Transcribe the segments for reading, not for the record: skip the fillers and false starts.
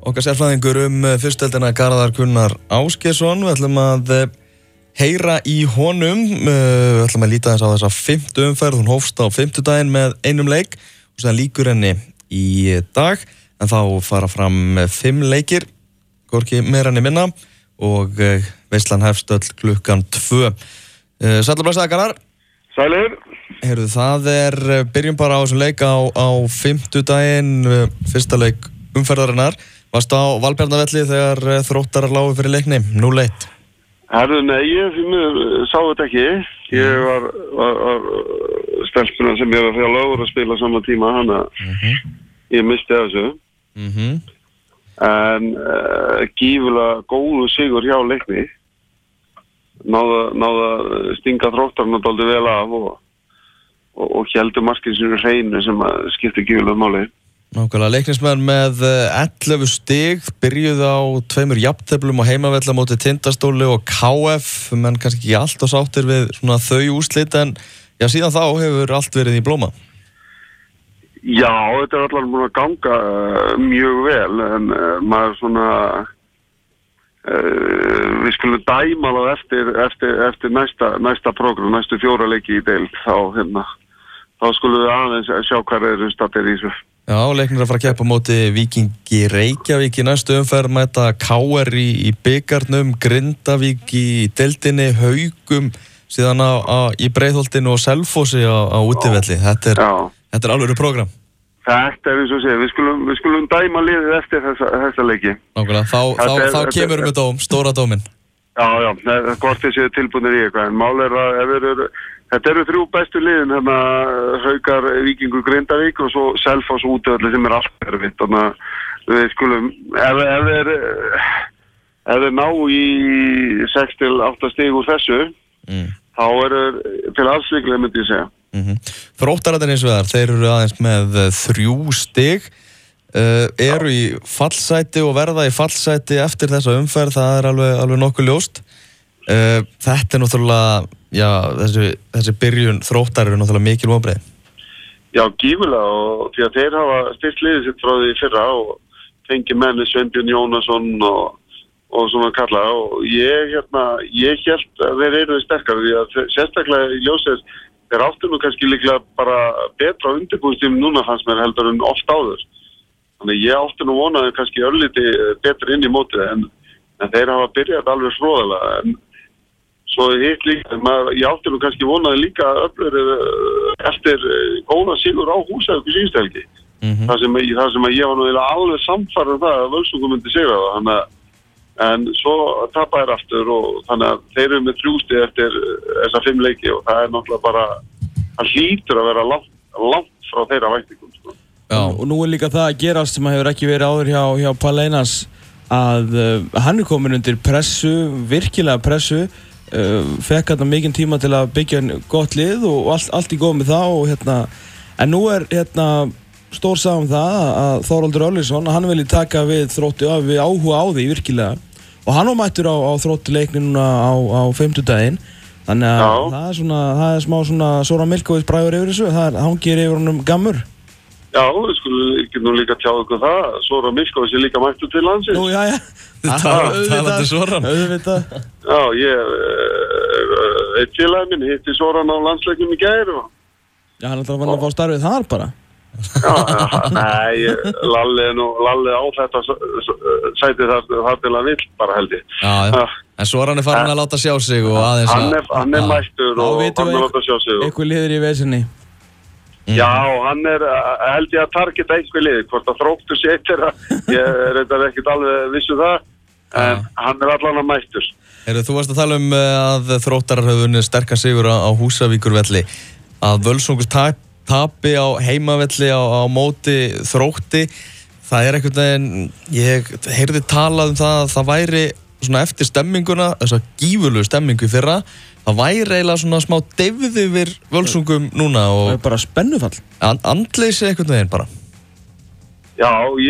okkar sérfræðingur fyrstudeildina Garðar Gunnar Ásgeirsson. Við ætlum að heyra í honum. Við ætlum að líta þess á þessa 5. umferð. Hún hófst á 5. með einum leik og svo lýkur henni í dag. En þá fara fram 5 leikir, hvorki meira enn minna, og veislan hefst öll klukkan 2. Sæll og blessaður Garðar. Sælir. Heyrðu, það byrjum bara á þessum leik á 5. fyrsta leik umferðarinnar. Varst á Valbjarnarvelli þegar Þróttarar lágu fyrir leikni, 0-1? Herðu, nei, ég sá þetta ekki. Ég var stelpuna sem ég var þjálfur að spila saman tíma, hana. Ég misti þessu. En gífulega góðu sigur hjá leikni. Náðu að stinga Þróttarana dálítið vel af og héldu markið sínu hreinu sem skipti gífulega máli. Nákvæmlega, leiknismenn með 11 stig, byrjuðu á 2 jafnteflum á heimavelli á móti Tindastóli og KF, menn kannski ekki allt og sáttir við svona þau úrslit, en já, síðan þá hefur allt verið í blóma. Já, þetta allar búin að ganga mjög vel, en maður svona við skulum dæma það eftir næsta prógram, næstu 4 leiki í deild, þá skulum við aðeins sjá hvað stattir í þessu. Já, leiknir að fara að keppa á móti Víkingi Reykjavík í næstu umferð, mæta KR í bikarnum, Grindavík í deildinni, Haugum síðan í Breiðholtinu og Selfossi á útivelli. Þetta er alveg prógram. Þetta eins og segja, við skulum dæma liðið eftir þessa leiki. Nákvæmlega, þá kemur við dóm, stóra dóminn. Já, hvort þessi tilbúinir í eitthvað, en mál að þetta eru 3 bestu liðin, Haukar, Víkingur, Grindavík og svo Selfoss útivelli sem allt erfitt. Þannig að við skulum, ef þeir ná í 6-8 stig úr þessu, þá til allsvíklega myndi ég segja. Þróttararnir eins og þeir eru aðeins með 3 stig, eru í fallsæti og verða í fallsæti eftir þessa umferð, það alveg nokkuð ljóst. Þetta náttúrulega, já, þessi byrjun Þróttar eru náttúrulega mikil vonbrigði. Já, gífulega, og því að þeir hafa styrkt liðið sitt frá því fyrra og fengið menni Sveinbjörn Jónasson og svona kalla, og ég hélt að þeir eru sterkar, því að sérstaklega í ljósið þeir áttu nú kannski líklega bara betra undirbúinstími núna fannst mér heldur en oft áður. Þannig ég áttu nú vonaði kannski örlíti betur inn í mótið, en þeir hafa byrjað alveg hróðalega. En svo hitt líka, ég áttu nú kannski vonaði líka eftir góða sigur á Húsavík í síðustu helgi. Það sem að ég var nú alveg samfærður það að Völsungur myndi sigra það. En svo tapa þær aftur og þannig að þeir eru með 3 stig eftir þessa 5 leiki og það náttúrulega bara, hann hlýtur að vera langt frá þeirra væntingum. Já, og nú líka það að gerast sem hefur ekki verið áður hjá Pál Einars, að hann komin undir pressu, virkilega pressu, fekk hérna mikinn tíma til að byggja gott lið og allt í góð með það og en nú stór sagði það að Þóróldur Örlygsson, hann vilji taka við Þrótti við áhuga á því virkilega og hann var mættur á Þrótti-leikni núna á 5. daginn, þannig að það er smá svona Sóra Milkovits bræður yfir þessu, það hangir yfir honum gammur. Já, við skulum ekki nú líka tjá ykkur það, Sóra Milkovits líka mættur til landsins. Nú, já. Talandi Sóran. Já, eitt félagi minn hitti Sóran á landsleiknum í gær og... Já, hann ætlaði að fá starfið þar bara. Já, nei, Lalli á þetta sæti þar til að vill bara held ég. Já. En Sóran farin að láta sjá sig og aðeins að... Hann mættur og farin að láta sjá sig. Eitthvað liður í vesinni. Já, hann held ég að targeta eitthvað liður, hvort að Þróttur sér ég reyndar ekkert alveg vissu það, en hann allan að mættur. Þú varst að tala að Þróttarar höfðu unnið sterkan sigur á Húsavíkurvelli, að Völsungur tapi á heimavelli á móti Þrótti. Það einhvern veginn, ég heyrði talað það að það væri svona eftir stemminguna, þessa gífurlegu stemmingu í fyrra, það væri eiginlega svona smá deyfð yfir Völsungum núna og... Það bara spennufall. Andleysi einhvern veginn bara. Já,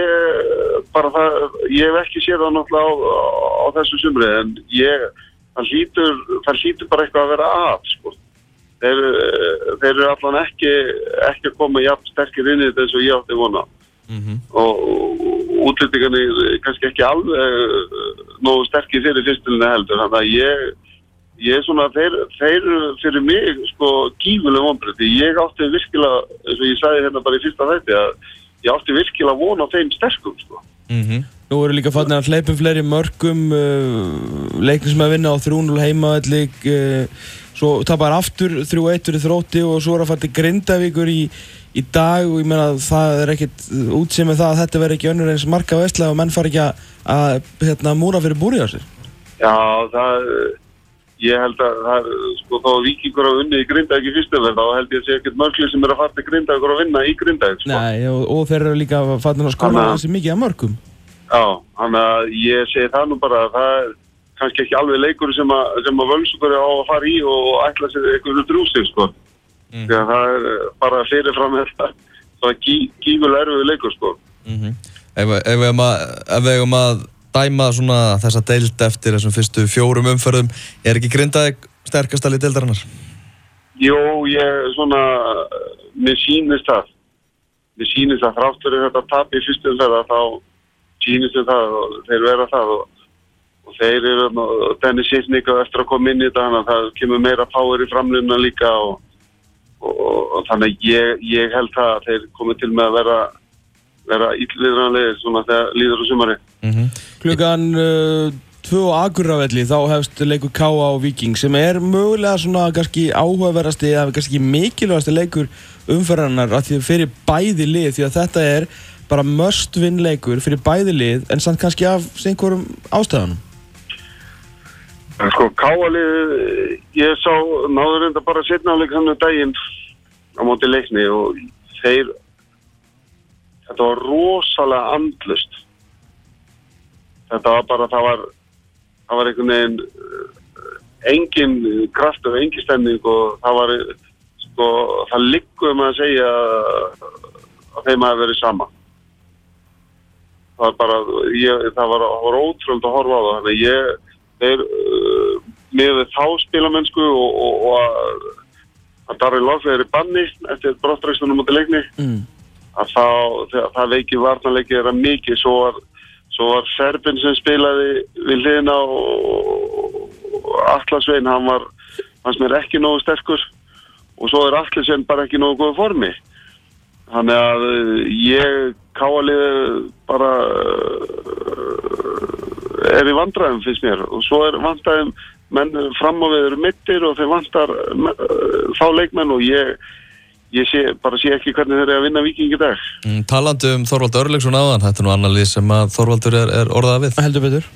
ég hef ekki séð það náttúrulega á þessu sumri, en það hlýtur bara eitthvað að vera að, sko. Þeir eru allan ekki að koma jafn sterkir inn í þetta eins og ég átti vona. Og útlendingarnir kannski ekki alveg nógu sterkir fyrir fyrstilinu heldur, þannig að ég svona, þeir fyrir mig sko gífuleg vonbrigði. Ég átti virkilega, eins og ég sagði hérna bara í fyrsta þætti, að ég átti virkilega von á þeim sterkum sko. Nú eru líka farnir að hleypa fleiri mörkum, leiknir sem að vinna á 3-0 heimavelli, svo tapar aftur 3-1 fyrir Þrótti og svo að fara til Grindavíkur í dag og ég meina að það ekkert útsýð með það að þetta verði ekki önnur eins marka veisla og menn fara ekki að múra fyrir búri á sér. Já, ég held að sko þá Víkingur að unni í Grindavík í fyrstu umferð, þá held ég að sé ekkert mörgli sem að fara til Grindavíkur að vinna í Grindavík sko. Nei, og þeir eru líka farnir að skora þessi mikið af mörgum. Já, þannig að ég segi það nú bara að það kannski ekki alveg leikur sem að Völsungur á að fara í og ætla sér einhverju drústig sko. Því að það bara fyrirfram þetta það gífulega erfiður leikur sko. Ef við eigum að dæma svona þessa deild eftir þessum fyrstu 4 umferðum, ekki Grindavík sterkasta lið deildarinnar? Jú, mér sýnist það. Mér sýnist að þrátt fyrir þetta tap í fyrstu umferð þá sýnist það og þeir vera það og þeir eru Dennis Sitnik eftir að koma inn í þetta, þannig að það kemur meira power í framlínuna líka og þannig að ég held það að þeir komið til með að vera illviðranlegir svona þegar líður á sumari. Klukkan 2 á Akureyravelli þá hefst leikur KA og Víking sem mögulega svona kannski áhugaverðasti eða kannski mikilvægasti leikur umferðarinnar að því fyrir bæði lið, því að þetta bara must win leikur fyrir bæði lið en samt kannski af einhverjum ástæðunum. Sko, KA-lið, ég náður reynda bara seinna áleik hann daginn á móti Leikni og þetta var rosalega andlust. Þetta var bara, það var einhvern veginn engin kraftur, engin stemning og það var, sko, það liggur að segja að þeim hafi verið sama. Það var bara, það var ótrúld að horfa á það, þannig þeir með þá spilamennsku og að Darri Lofveig í banni eftir brottrækstunum út í Leikni að það veikir varnarleikið mikið, svo var Serbin sem spilaði við hliðina og Atla Svein, hans mér ekki nógu sterkur og svo Atli Svein bara ekki nógu góðu formi. Þannig að KA-liðið bara í vandræðum finnst mér og svo vandræðum menn fram á við eru mittir og þeir vantar þá leikmenn og ég sé ekki hvernig þeir að vinna Víking í dag. Talandi Þorvald Örlygsson áðan, þetta nú annar lið sem að Þorvaldur orðað við. Heldur betur?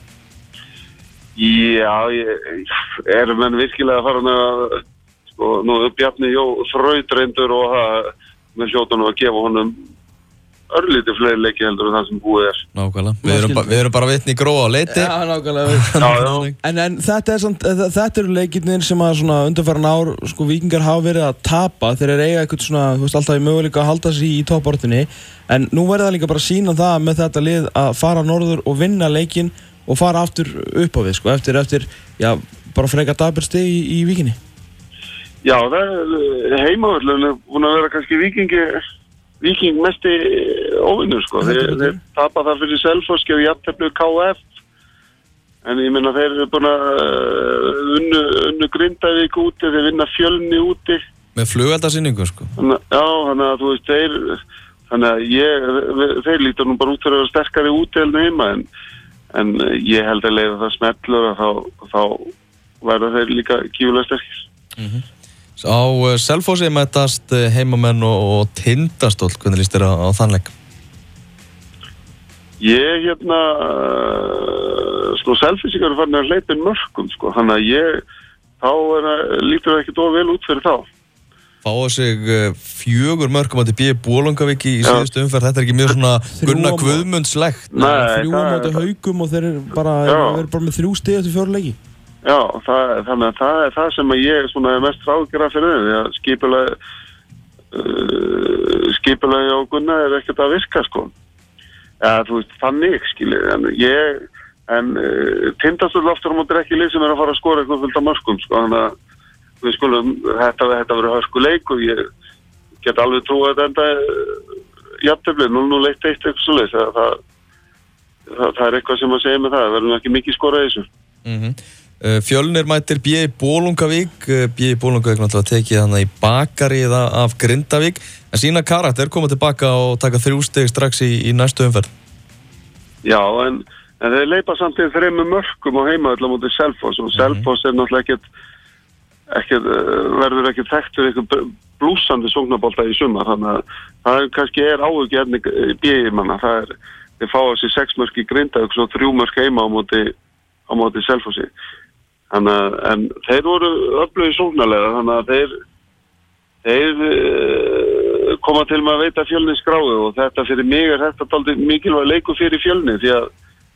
Já, menn virkilega að fara með sko, nú Bjarni þrautreyndur og það með hljótanum að gefa honum örlítið fleiri leiki heldur en það sem búið Nákvæmlega, við erum bara vitni í Gróa á leiti. Já, nákvæmlega. En þetta eru leikirnir sem að svona undanfarin ár sko Víkingar hafa verið að tapa þegar eiga eitthvað svona, þú veist, alltaf í möguleika að halda sig í toppbaráttunni, en nú verður það líka bara að sýna það með þetta lið að fara norður og vinna leikinn og fara aftur upp á við, sko, eftir já, bara frekar dabur stig í Víkinni. Já, heimavöllurinn búin að vera kannski Víking mesti óvinnur sko. Þeir tapa þar fyrir Selfoss, gefur jafntefli KF en ég meina þeir eru búin að unnu Grindavík úti, þeir vinna Fjölni úti með flugeldasýningu sko. Já, þannig að þú veist þeir lítur nú bara út fyrir að vera sterkari úti en heima en ég held að leiða það smellur að þá verða þeir líka gífulega sterkir. Á Selfossi mætast heimamenn og Tindastóll, hvernig líst þér á þann leik? Ég sko Selfossingar eru farin að hleypa inn mörkum sko, þannig að þá lítur það ekkert of vel út fyrir þá. Fáðu sig 4 mörk á móti B. Bolungarvík í síðustu umferð, þetta ekki mjög svona Gunnar Guðmundslegt. 3 á móti Haugum og þeir eru bara með 3 stig eftir 4 leiki. Já, þannig að það það sem ég svona mest ráðgerða fyrir þeim, því að skipulagi á Gunnar ekkert að virka sko. Ja, þú veist, þannig skilur, en Tindastóll aftur á móti ekki lið sem að fara að skora eitthvað fullt af mörkum sko, þannig að við skulum, þetta verður hörkuleik og ég get alveg trúið að þetta enda jafntefli, 0-1 eitthvað svoleiðis, eitthvað sem að segja með það verður ekki mikið skorað í þessu. Fjölnir mætir B.I. Bolungavík B.I. Bolungavík náttúrulega tekið hana í bakarið af Grindavík en sína karakter koma tilbaka og taka 3 stig strax í næstu umferð. Já, en þeir leipa samtidig 3 mörkum á heimavelli á móti Selfoss og Selfoss náttúrulega verður ekki þekktur eitthvað blúsandi sóknarbolta í sumar, þannig að það kannski áhugjefni B.I. manna, þeir fá á sig 6 mörk í Grindavík og 3 mörk heima á móti Selfossi. En þeir voru öflugir sóknarlega, þannig að þeir koma til með að veita Fjölni skráðu og þetta fyrir mig þetta dálítið mikilvæg leikur fyrir Fjölni því að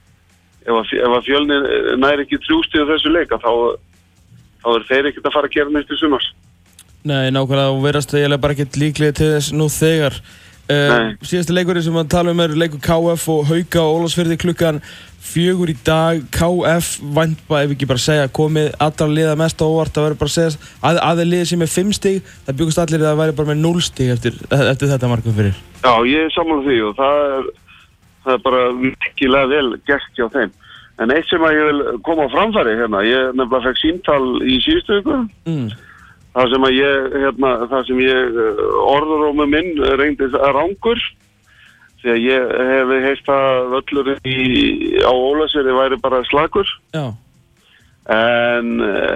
ef að Fjölni nær ekki 3 stig á þessu leika þá þeir ekkert að fara að gera neitt í sumars. Nei, nákvæmlega og verðast eiginlega bara ekkert líklega til þess nú þegar. Síðasti leikurinn sem að tala leikur KF og Hauka og Ólafsfirði klukkan 4 í dag. KF vænta, ef ekki bara segja, komið allra liða mest á óvart, það verður bara að segja að þeir liði sem er 5 stig, það byggust allir að það væri bara með 0 stig eftir þetta markum fyrir. Já, ég er sammála því og það er bara virkilega vel gert hjá þeim. En eitt sem að ég vil koma á framfæri hérna, ég nefnilega fekk símtal í síðustu viku. Það sem ég orðurómur minn reyndist rangur því að ég hef heyrt að völlurinn á Ólafsfirði væri bara slakur. Já. En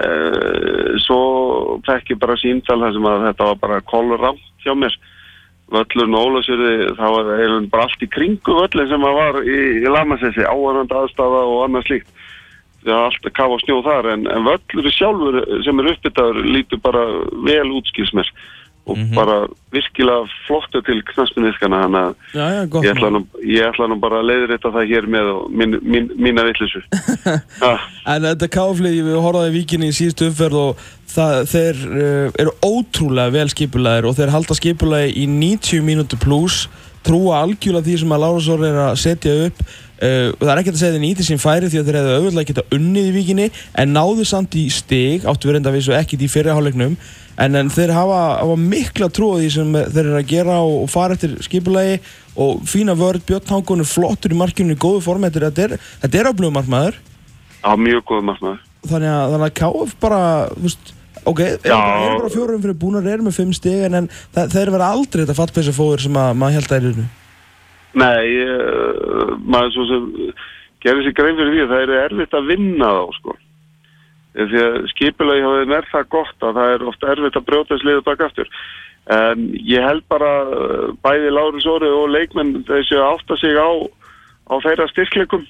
svo fekk ég bara símtal þar sem að þetta var bara kolramt hjá mér. Völlurinn á Ólafsfirði, það var eiginlega bara allt í kringu völlin sem að var í Lamasessi, áhorfandi aðstaða og annað slíkt. Það er alltaf kaf og snjó þar en völlurinn sjálfur sem er uppbyttaður lítur bara vel útskils mér og bara virkilega flottu til knattspyrnuiðkana þannig að ég ætla nú bara að leiðrétta það hér með mína vitleysu. En þetta KF-lið, við horfðum í Víkinni í síðustu umferð og þeir eru ótrúlega vel skipulagðir og þeir halda skipulagi í 90 mínútur pluss, trúa algjörlega því sem að Lárus Orri er að setja upp. Það er ekkert að segja þeir nýti sín færi því að þeir hefðu auðvitað geta unnið í Víkinni en náðu samt í stig, áttu við reynda að vissu ekkert í fyrri hálfleiknum en þeir hafa mikla trú á því sem þeir eru að gera og fara eftir skipulagi og fína vörð, Björn Hákon er flottur í markinu í góðu formi, þetta er öflugur markmaður. Já, mjög góður markmaður. Þannig að KF bara, þú veist, ok, er bara 4 fyrir búnar, er með 5 stig en þeir verða aldrei þetta fallpeysa fóður sem maður held að er. Nei, maður svo sem gerir sér grein fyrir því að það er erfitt að vinna þá, sko. Því að skipulagi hjá þeim það gott að það er ofta erfitt að brjóta þessu liðu bak aftur. En ég held bara bæði Lárus Orri og leikmenn þessi að átta sig á þeirra styrkleikum.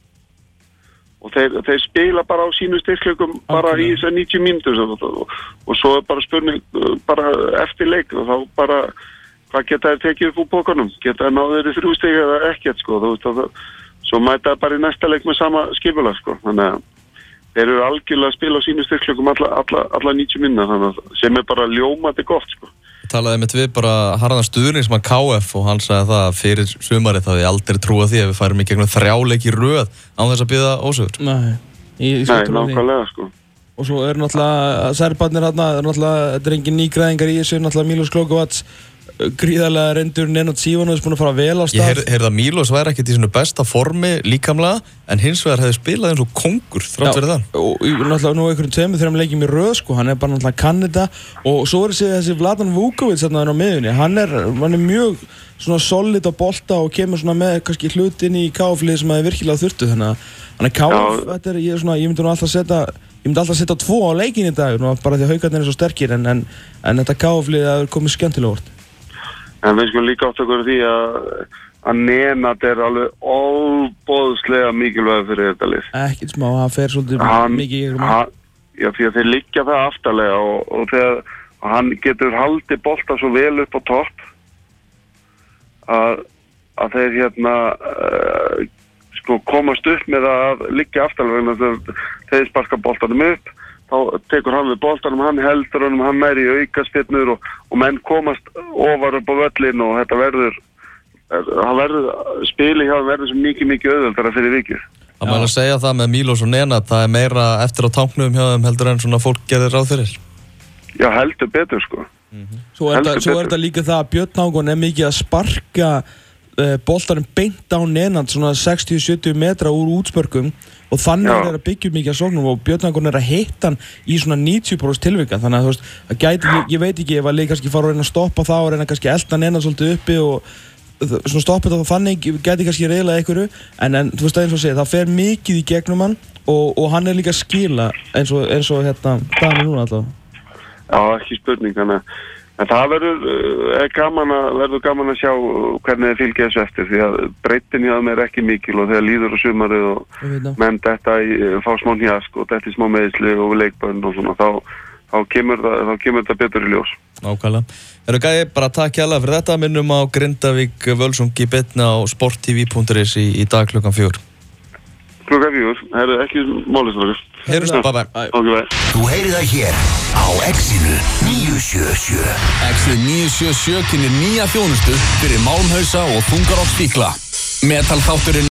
Og þeir spila bara á sínu styrkleikum bara í þessar 90 mínútur og svo er bara spurning bara eftir leik og þá bara hvað geta þeir tekið upp úr pókanum? Geta þeir náður í 3 stig eða ekkert, sko. Svo mæta þeir bara í næsta leik með sama skipulag, sko. Þannig að þeir eru algjörlega að spila á sínu styrkleikum alla 90 mínútur, þannig að sem er bara ljómandi gott, sko. Talaði með við bara harðan stuðningsmann KF og hann sagði það að fyrir sumarið þá hefði ég aldrei trúað því að við færum í gegnum 3 leiki í röð án þess að bíða ósigur. Nei, nákvæmlega, sko. Og svo eru náttúrulega Serbarnir hérna, þetta er engin nýgræðingar í þessu, náttúrulega Milos Klokovac gríðarlega reyndur Nenad Sívanovs búin að fara vel á stað. Ég heyrði að Milos væri ekkert í svona besta formi líkamlega en hins vegar hefði spilað eins og kongur þrátt fyrir það. Og náttúrulega nú einhverjum 2-3 leikjum í röð, sko, hann er bara náttúrulega kann þetta og svo er þessi Vladan Vukovic þarna á miðjunni, hann er mjög svona solid á bolta og kemur svona með kannski hlut inn í KF-lið sem það er virkilega þurftu þannig að KF, ég myndi alltaf setja 2 á leikin í dag bara því að Haukarnir er svo sterkir en þetta KF-lið er komið skemmtilega óvart. En við skulum líka átt okkur því að Nenad er alveg óboðslega mikilvæg fyrir þetta lið. Ekkert smá, hann fer svolítið mikið Já, því að þeir liggja það aftarlega og þegar hann getur haldið bolta svo vel upp á topp að þeir sko komast upp með að liggja aftarlega þegar sparka boltanum upp þá tekur hann við boltanum, hann heldur honum, hann nær í aukaspyrnur og menn komast ofar upp á völlin og þetta verður spili hjá þeim verður sem mikið auðveldara fyrir vikið. Það má alveg segja það með Milos og Nenad, það er meira eftir á tanknum hjá þeim heldur en svona fólk gerir ráð fyrir. Já, heldur betur, sko. Svo er þetta líka það að Björn Hákon er mikið að sparka boltanum beint á nenand svona 60-70 metra úr útspörkum og þannig að byggja mikið af sóknum og Björn Hákon að hitta hann í svona 90% tilvika þannig að þú veist, að gæti, ég veit ekki ef að leik kannski fara að reyna að stoppa það og reyna kannski að elta nenand svolítið uppi og svona stoppa þetta þannig gæti kannski reyðlega einhverju en þú veist eins og segja, það fer mikið í gegnum hann og hann líka að skila eins og hérna daginn núna allavega. Já, ekki spurning þannig en það verður gaman að sjá hvernig þið fylgja þessu eftir því að breytin hjá þeim ekki mikil og þegar líður á sumarið og menn þetta fá smá hnjask og þetta smá meiðsli og leikbönn og svona þá kemur þetta betur í ljós. Nákvæmlega. Gæi, bara takk hérlega fyrir þetta, minnum á Grindavík Völsung í beinni á sporttv.is í dag klukkan 4. Klukkan 4, ekki málislega. Heyrjumst, bye. Þú heyrir það hér á X-inu 977. X-ið 977 kynir nýja þjónustu fyrir málmhausa og þungarokksfíkla. Metal þátturinn